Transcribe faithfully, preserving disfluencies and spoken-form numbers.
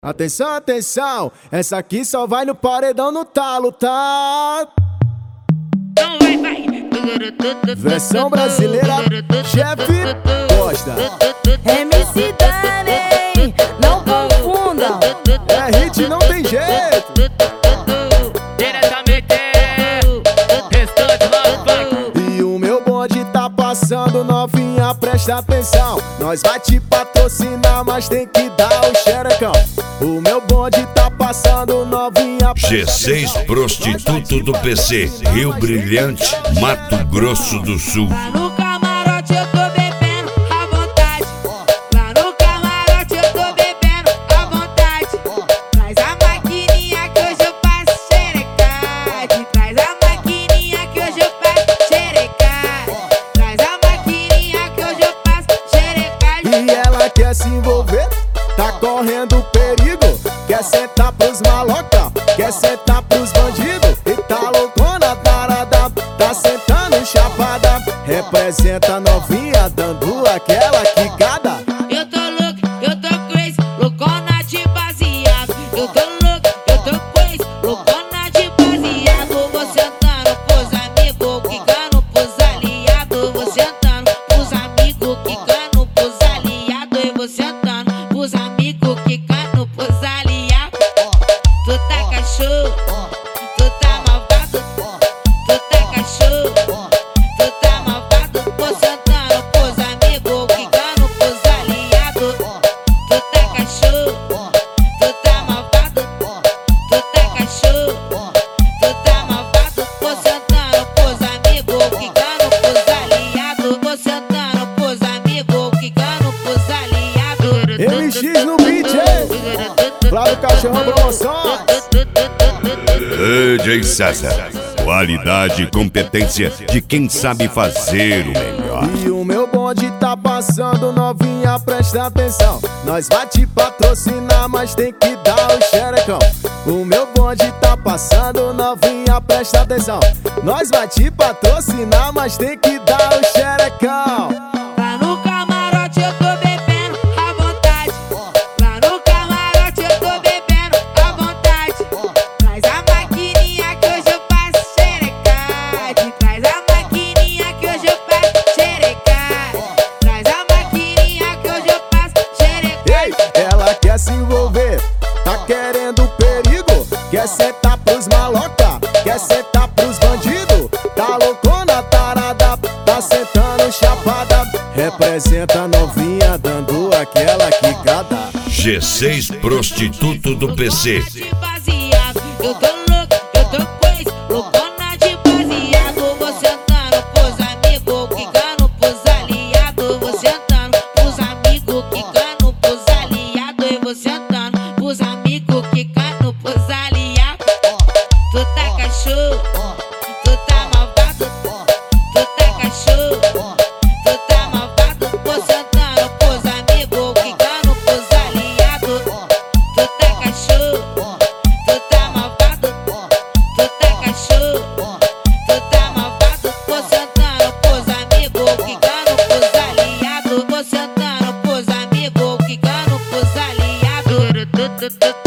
Atenção, atenção, essa aqui só vai no paredão no talo, tá? Então vai, vai. Versão brasileira, chefe Costa. M C Dani, não confundam. É hit, não tem jeito. Diretamente, restante lá vai. E o meu bonde tá passando, novinha, presta atenção. Nós vai te patrocinar, mas tem que dar o xerecão. O meu bonde tá passando, novinha. G seis Prostituto do P C, Rio Brilhante, Mato Grosso do Sul. Lá no camarote eu tô bebendo à vontade. Lá no camarote eu tô bebendo à vontade. Traz a maquininha que hoje eu passo xerecade. Traz a maquininha que hoje eu passo xerecade. Traz a maquininha que hoje eu passo xerecade. E ela quer se envolver, tá correndo perigo. Quer sentar pros maloca, quer sentar pros bandidos. E tá loucona, tarada, tá sentando chapada. Representa novinha, dando aquela quicada. Eu tô louco, eu tô crazy, loucona de baseado. Eu tô louco, eu tô crazy, loucona de baseado. Vou sentando pros amigos, quicando pros aliados. Vou sentando pros amigos, quicando pros aliados. Eu vou sentando pros amigos, quicando pros aliados. Tu tá cachorro, tu tá malvado. Tu tá cachorro, tu tá malvado. Vou sentando pros amigos, quicando pros aliados. Tu tá cachorro, tu tá malvado. Tu tá cachorro, tu tá malvado. Vou sentando pros amigos, quicando pros aliados. Vou sentando pros amigos, quicando pros aliados. M X no beat, hein? Flávio Cachorrão Promoções. D J César, qualidade e competência de quem sabe fazer o melhor. E o meu bonde tá passando, novinha, presta atenção. Nós vai te patrocinar, mas tem que dar o xerecão. O meu bonde tá passando, novinha, presta atenção. Nós vai te patrocinar, mas tem que dar o xerecão. Lá no camarote eu tô bebendo à vontade. Lá no camarote eu tô bebendo à vontade. Traz a maquininha que hoje eu passo xerecade. Traz a maquininha que hoje eu passo xerecade. Traz a maquininha que hoje eu passo xerecade. Ei, ela quer se envolver, tá querendo perigo. Quer sentar pros maloca, quer sentar pros bandidos. Tá loucona, tarada, tá sentando chapada. Representa novinha, dando aquela quicada. G seis Prostituto do P C. De baseado, eu tô louco, eu tô crazy, loucona de baseado. Vou sentando pros amigos, quicando pros aliados. Vou sentando pros amigos, quicando pros aliados. Eu vou sentando pros amigos, quicando pros aliados. Tu tá cachorro, tu tá malvado. Tu tá cachorro, tu tá malvado. Vou sentando pros amigos, quicando pros aliados. Tu tá cachorro, tu tá malvado. Tu tá cachorro, tu tá malvado. Vou sentando pros amigos, quicando pros aliados. Vou sentando pros amigos, quicando pros aliados.